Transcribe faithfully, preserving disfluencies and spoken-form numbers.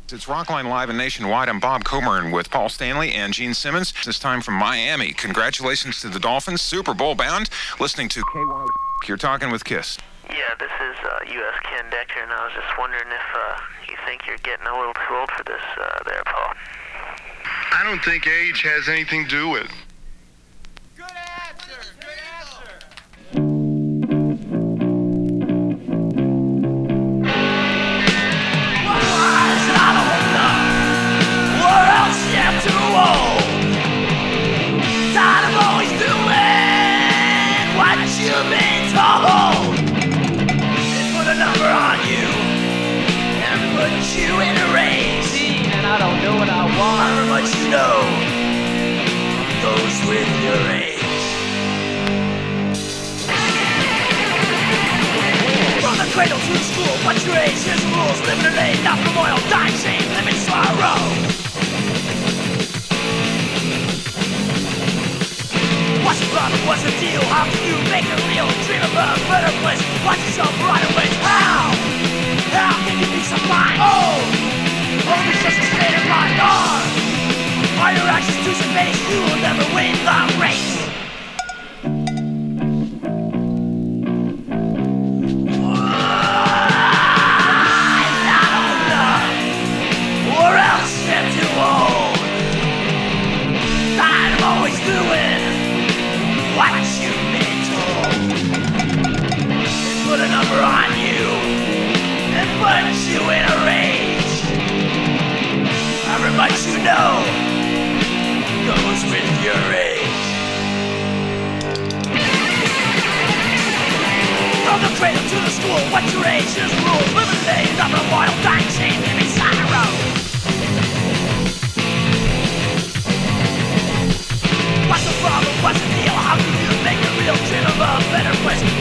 It's Rockline Live and Nationwide. I'm Bob Coburn with Paul Stanley and Gene Simmons. This time from Miami. Congratulations to the Dolphins, Super Bowl bound. Listening to K one oh. You're talking with Kiss. Yeah, this is uh, U S Ken Decker, and I was just wondering if uh, you think you're getting a little too old for this uh, there, Paul. I don't think age has anything to do with it. Good answer! Good answer! You in a race, and I don't know what I want. However much you know goes with your age. From the cradle to the school, what's your age? Here's the rules: live in a lane, not from oil, die shame, live in sorrow. What's the problem? What's the deal? How can you make it real? Dream of a better place. Watch yourself right away. How? How can you be so blind? Oh, only just a state of mind. Are, are your actions too severe? You will never win the race. I'm not old enough, or else I'm too old. I'm always doing what you've been told. Put a number on you and put you in a rage. However much you know goes with your age. From the cradle to the school, what's your age? Here's the rules: live in a day, not a wild dying shame, live in sorrow. What's the problem? What's the deal? How can you make a real dream of a better place?